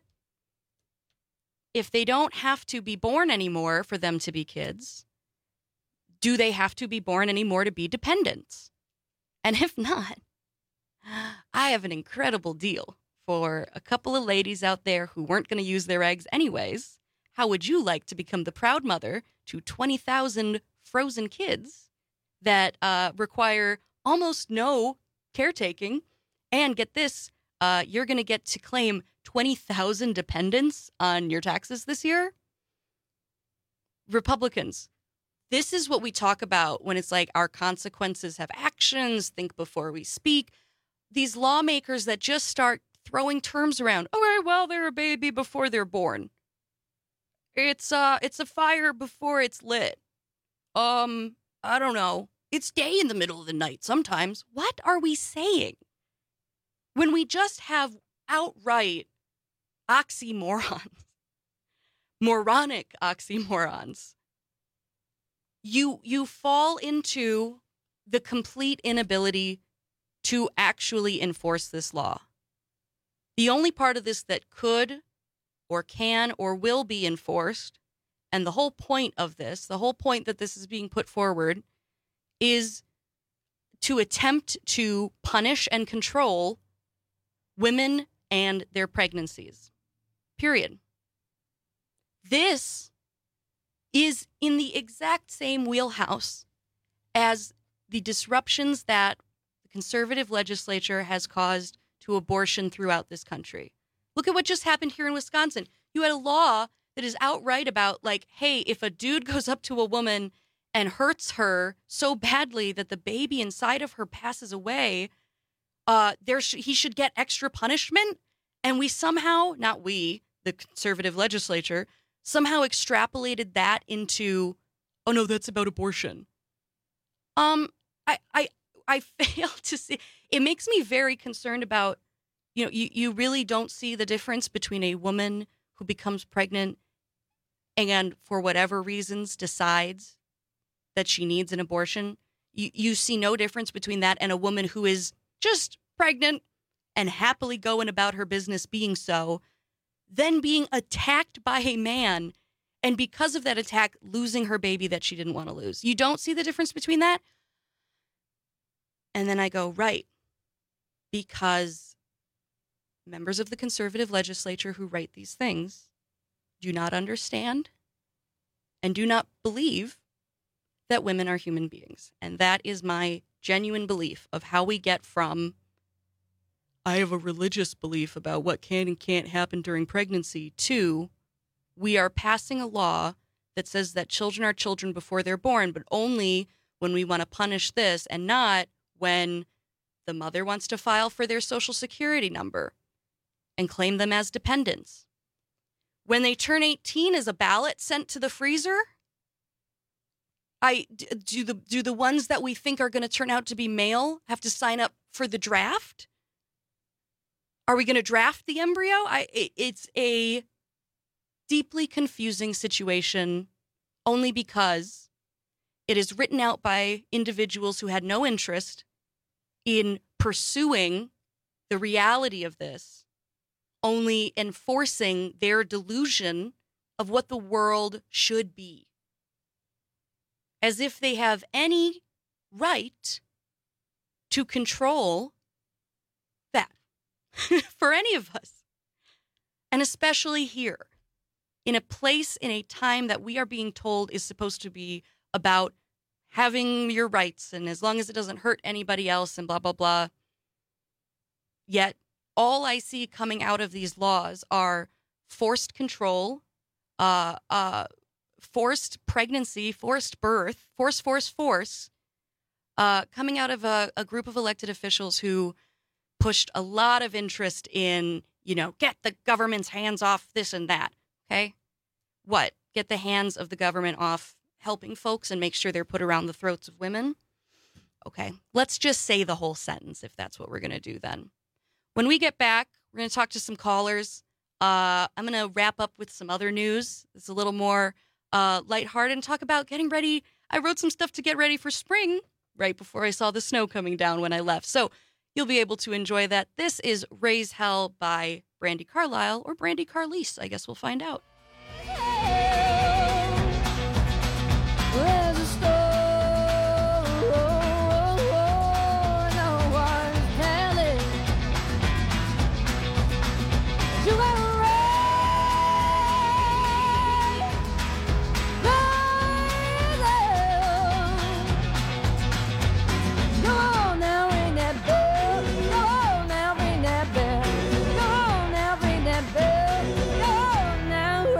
If they don't have to be born anymore for them to be kids, do they have to be born anymore to be dependents? And if not, I have an incredible deal for a couple of ladies out there who weren't going to use their eggs anyways. How would you like to become the proud mother to twenty thousand frozen kids that uh, require almost no caretaking? And get this, uh, you're going to get to claim twenty thousand dependents on your taxes this year? Republicans, this is what we talk about when it's like our consequences have actions, think before we speak. These lawmakers that just start throwing terms around. All right, well, they're a baby before they're born. It's uh it's a fire before it's lit. Um, I don't know. It's day in the middle of the night sometimes. What are we saying? When we just have outright oxymorons, moronic oxymorons, you you fall into the complete inability to actually enforce this law. The only part of this that could or can or will be enforced, and the whole point of this, the whole point that this is being put forward, is to attempt to punish and control women and their pregnancies. Period. This is in the exact same wheelhouse as the disruptions that the conservative legislature has caused to abortion throughout this country. Look at what just happened here in Wisconsin. You had a law that is outright about, like, hey, if a dude goes up to a woman and hurts her so badly that the baby inside of her passes away, uh, there sh- he should get extra punishment. And we somehow, not we, the conservative legislature, somehow extrapolated that into, oh no, that's about abortion. Um, I, I, I fail to see. It makes me very concerned about, you know, you, you really don't see the difference between a woman who becomes pregnant and for whatever reasons decides that she needs an abortion. You, you see no difference between that and a woman who is just pregnant and happily going about her business being so, then being attacked by a man, and because of that attack, losing her baby that she didn't want to lose. You don't see the difference between that? And then I go, right, because members of the conservative legislature who write these things do not understand and do not believe that women are human beings. And that is my genuine belief of how we get from, I have a religious belief about what can and can't happen during pregnancy, to we are passing a law that says that children are children before they're born, but only when we want to punish this and not when the mother wants to file for their social security number and claim them as dependents. When they turn eighteen, is a ballot sent to the freezer? I do the do the ones that we think are going to turn out to be male have to sign up for the draft? Are we going to draft the embryo? I it, it's a deeply confusing situation only because it is written out by individuals who had no interest in pursuing the reality of this, only enforcing their delusion of what the world should be. As if they have any right to control that for any of us. And especially here, in a place, in a time that we are being told is supposed to be about having your rights and as long as it doesn't hurt anybody else and blah, blah, blah. Yet all I see coming out of these laws are forced control, uh, uh, forced pregnancy, forced birth, force, force, force, uh, coming out of a, a group of elected officials who pushed a lot of interest in, you know, get the government's hands off this and that, okay? What? Get the hands of the government off helping folks and make sure they're put around the throats of women? Okay, let's just say the whole sentence if that's what we're going to do then. When we get back, we're going to talk to some callers. Uh, I'm going to wrap up with some other news. It's a little more uh, lighthearted and talk about getting ready. I wrote some stuff to get ready for spring right before I saw the snow coming down when I left. So you'll be able to enjoy that. This is Raise Hell by Brandi Carlile, or Brandi Carlise. I guess we'll find out. There's a storm, no one's telling. You gotta raise, raise up. Go on now, ring that bell. Go on now, ring that bell. Go on now, ring that bell. Go on now,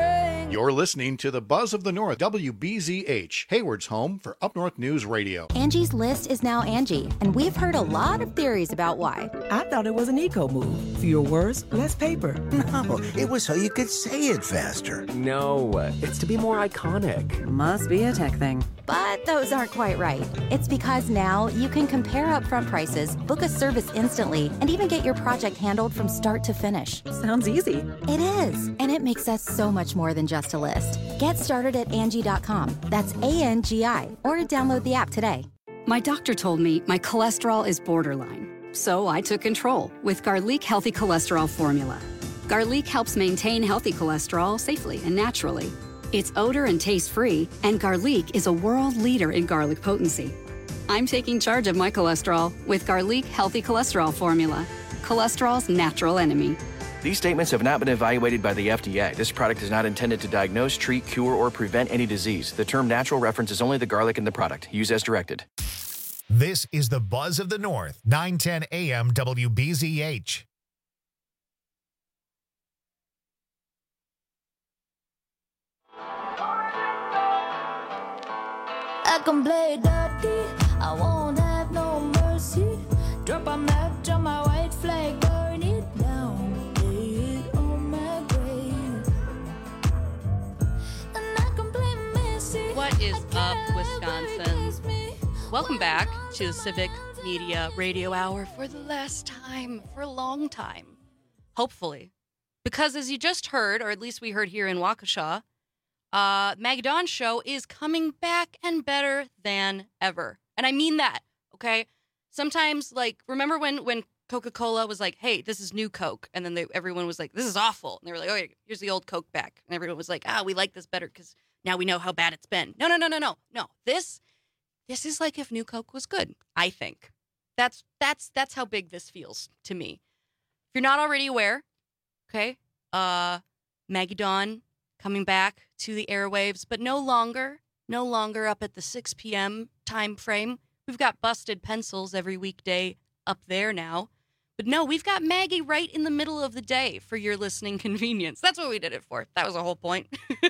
listening to the Buzz of the North, W B Z H, Hayward's home for Up North News Radio. Angie's List is now Angie, and we've heard a lot of theories about why. I thought it was an eco move. Fewer words, less paper. No, it was so you could say it faster. No, it's to be more iconic. Must be a tech thing. But those aren't quite right. It's because now you can compare upfront prices, book a service instantly, and even get your project handled from start to finish. Sounds easy. It is, and it makes us so much more than just a list. Get started at Angie dot com. That's A N G I, or download the app today. My doctor told me my cholesterol is borderline, so I took control with Garlic Healthy Cholesterol Formula. Garlic helps maintain healthy cholesterol safely and naturally. It's odor and taste-free, and Garlic is a world leader in garlic potency. I'm taking charge of my cholesterol with Garlic Healthy Cholesterol Formula, cholesterol's natural enemy. These statements have not been evaluated by the F D A. This product is not intended to diagnose, treat, cure, or prevent any disease. The term natural references only the garlic in the product. Use as directed. This is the Buzz of the North, nine ten A M W B Z H. I can play dirty, I won't have no mercy. Drop a match on my white flag, burn it down, lay it on my grave. And I can play messy. What is up, Wisconsin? Welcome back to the Civic Media Radio Hour for the last time, for a long time, hopefully. Because as you just heard, or at least we heard here in Waukesha, Uh, Maggie Dawn's show is coming back and better than ever. And I mean that, okay? Sometimes, like, remember when, when Coca-Cola was like, hey, this is new Coke. And then they, everyone was like, this is awful. And they were like, oh, here's the old Coke back. And everyone was like, ah, we like this better because now we know how bad it's been. No, no, no, no, no, no. This, this is like if new Coke was good, I think. That's, that's, that's how big this feels to me. If you're not already aware, okay, uh, Maggie Dawn coming back to the airwaves, but no longer, no longer up at the six p.m. time frame. We've got Busted Pencils every weekday up there now. But no, we've got Maggie right in the middle of the day for your listening convenience. That's what we did it for. That was the whole point.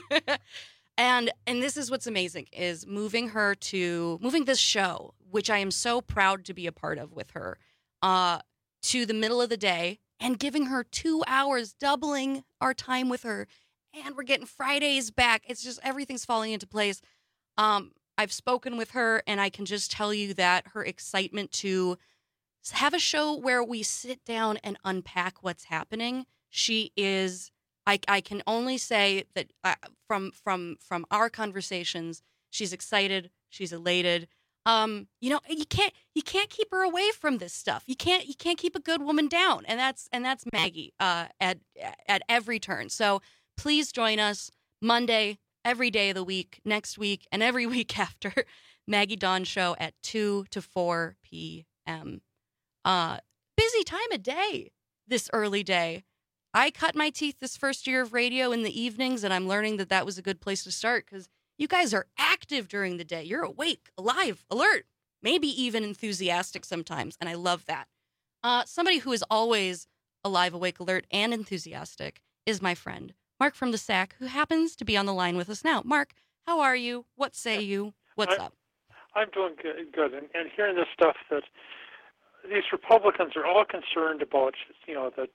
and and this is what's amazing, is moving her to, moving this show, which I am so proud to be a part of with her, uh, to the middle of the day and giving her two hours, doubling our time with her. And we're getting Fridays back. It's just everything's falling into place. Um, I've spoken with her, and I can just tell you that her excitement to have a show where we sit down and unpack what's happening. She is. I I can only say that uh, from from from our conversations, she's excited. She's elated. Um, you know, you can't you can't keep her away from this stuff. You can't you can't keep a good woman down, and that's and that's Maggie uh, at at every turn. So. Please join us Monday, every day of the week, next week, and every week after. Maggie Dawn Show at two to four p.m. Uh, busy time of day this early day. I cut my teeth this first year of radio in the evenings, and I'm learning that that was a good place to start because you guys are active during the day. You're awake, alive, alert, maybe even enthusiastic sometimes, and I love that. Uh, somebody who is always alive, awake, alert, and enthusiastic is my friend, Mark from the S A C, who happens to be on the line with us now. Mark, how are you? What say you? What's I'm, up? I'm doing good, good. And, and hearing this stuff that these Republicans are all concerned about, you know, that,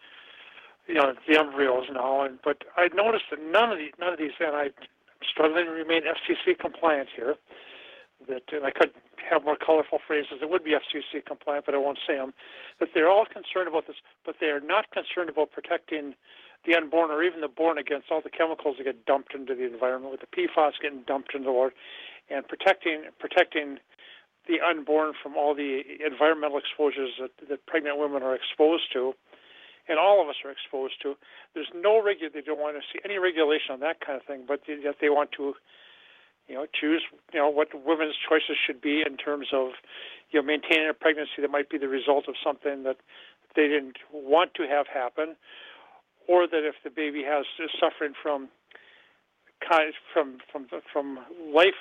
you know, the embryos now. And but I noticed that none of these, none of these, and I'm struggling to remain F C C compliant here. That and I could have more colorful phrases that would be F C C compliant, but I won't say them. That they're all concerned about this, but they are not concerned about protecting the unborn or even the born against all the chemicals that get dumped into the environment, with the P FAS getting dumped into the water, and protecting protecting the unborn from all the environmental exposures that, that pregnant women are exposed to, and all of us are exposed to. There's no regu- they don't want to see any regulation on that kind of thing, but yet they want to, you know, choose, you know, what women's choices should be in terms of, you know, maintaining a pregnancy that might be the result of something that they didn't want to have happen, or that if the baby has is suffering from kind from from from life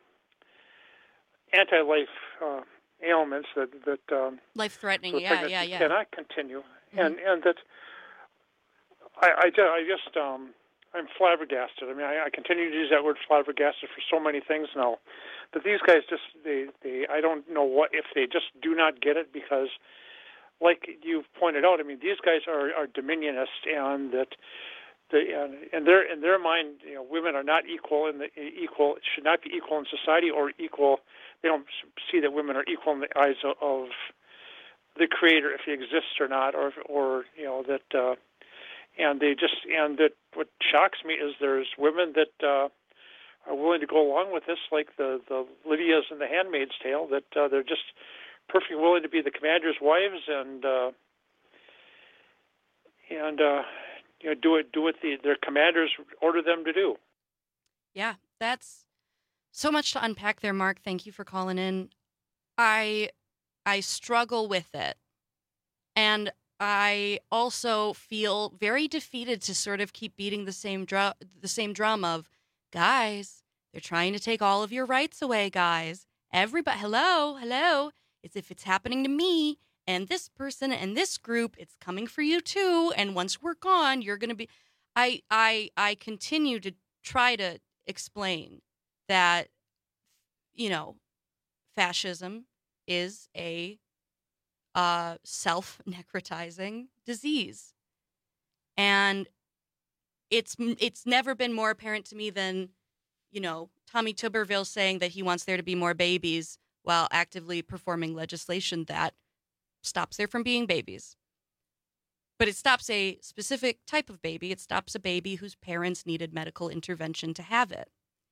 anti-life uh, ailments that that um, life-threatening, so yeah, yeah, yeah, cannot continue, mm-hmm. and and that I I just, I just um, I'm flabbergasted. I mean, I, I continue to use that word flabbergasted for so many things now. That these guys just, they, they, I don't know what, if they just do not get it because, like you've pointed out, I mean, these guys are, are dominionists, and that the, and in their, in their mind, you know, women are not equal in the, equal, should not be equal in society or equal, they don't see that women are equal in the eyes of, of the Creator, if he exists or not, or, or, you know, that, uh, and they just, and that what shocks me is there's women that, uh, are willing to go along with this, like the, the Lydias in The Handmaid's Tale, that uh, they're just perfectly willing to be the commander's wives and uh, and uh, you know do it do what the their commanders order them to do. Yeah, that's so much to unpack there, Mark. Thank you for calling in. I I struggle with it, and I also feel very defeated to sort of keep beating the same drum the same drum of, guys, they're trying to take all of your rights away, guys. Everybody, hello, hello. It's if it's happening to me and this person and this group, it's coming for you too. And once we're gone, you're going to be. I, I, I continue to try to explain that, you know, fascism is a uh, self-necrotizing disease, and It's it's never been more apparent to me than, you know, Tommy Tuberville saying that he wants there to be more babies while actively performing legislation that stops there from being babies. But it stops a specific type of baby. It stops a baby whose parents needed medical intervention to have it.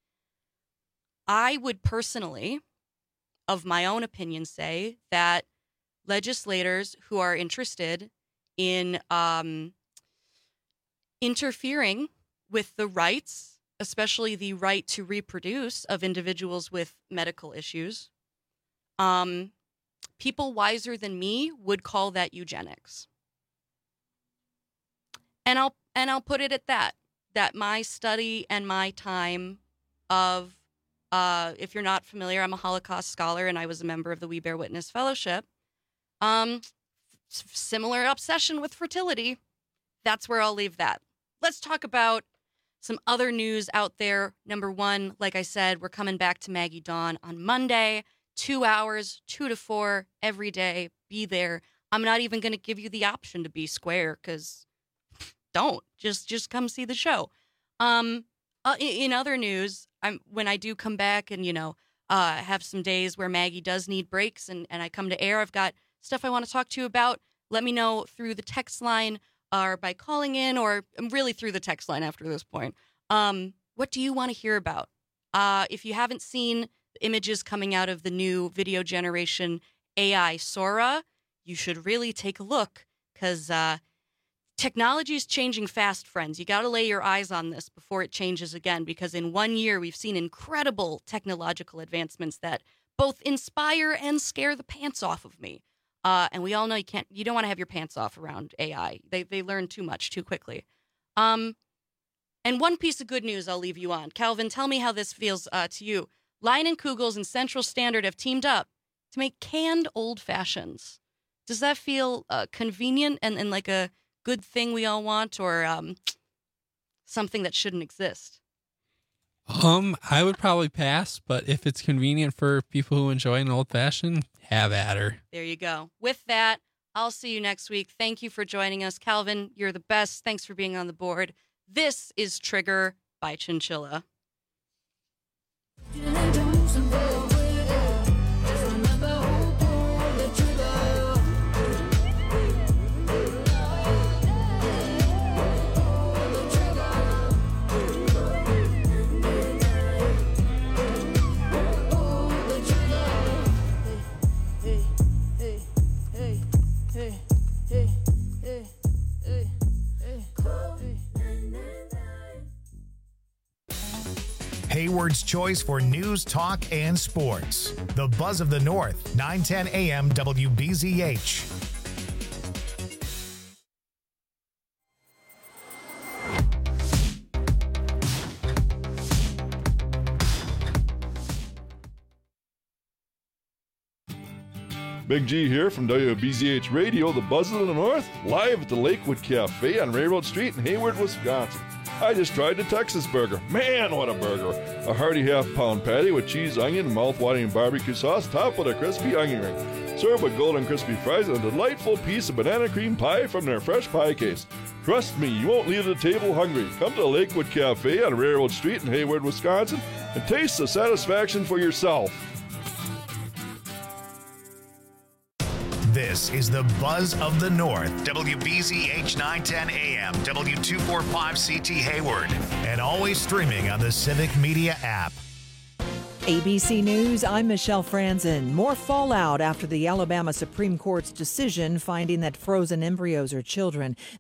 I would personally, of my own opinion, say that legislators who are interested in um, interfering with the rights, especially the right to reproduce of individuals with medical issues, um, people wiser than me would call that eugenics. And I'll and I'll put it at that, that my study and my time of, uh, if you're not familiar, I'm a Holocaust scholar and I was a member of the We Bear Witness Fellowship. Um, similar obsession with fertility. That's where I'll leave that. Let's talk about some other news out there. Number one, like I said, we're coming back to Maggie Dawn on Monday. Two hours, two to four every day. Be there. I'm not even going to give you the option to be square because don't. Just just come see the show. Um, uh, in, in other news, I'm when I do come back and, you know, uh, have some days where Maggie does need breaks and, and I come to air, I've got stuff I want to talk to you about. Let me know through the text line or by calling in, or really through the text line after this point. Um, what do you want to hear about? Uh, if you haven't seen images coming out of the new video generation A I Sora, you should really take a look because uh, technology is changing fast, friends. You got to lay your eyes on this before it changes again, because in one year we've seen incredible technological advancements that both inspire and scare the pants off of me. Uh, and we all know you can't, you don't want to have your pants off around A I. They they learn too much too quickly. Um, and one piece of good news I'll leave you on. Calvin, tell me how this feels uh, to you. Lion and Kugels and Central Standard have teamed up to make canned old fashions. Does that feel uh, convenient and, and like a good thing we all want, or um, something that shouldn't exist? Um, I would probably pass, but if it's convenient for people who enjoy an old fashioned, have at her. There you go. With that, I'll see you next week. Thank you for joining us. Calvin, you're the best. Thanks for being on the board. This is Trigger by Chinchilla. Hayward's choice for news, talk, and sports. The Buzz of the North, nine ten A M W B Z H. Big G here from W B Z H Radio, the Buzz of the North, live at the Lakewood Cafe on Railroad Street in Hayward, Wisconsin. I just tried the Texas burger. Man, what a burger. A hearty half-pound patty with cheese, onion, and mouth-watering barbecue sauce topped with a crispy onion ring. Served with golden crispy fries and a delightful piece of banana cream pie from their fresh pie case. Trust me, you won't leave the table hungry. Come to the Lakewood Cafe on Railroad Street in Hayward, Wisconsin, and taste the satisfaction for yourself. This is the Buzz of the North, W B Z H nine ten A M, W two forty-five C T Hayward, and always streaming on the Civic Media app. A B C News, I'm Michelle Franzen. More fallout after the Alabama Supreme Court's decision finding that frozen embryos are children.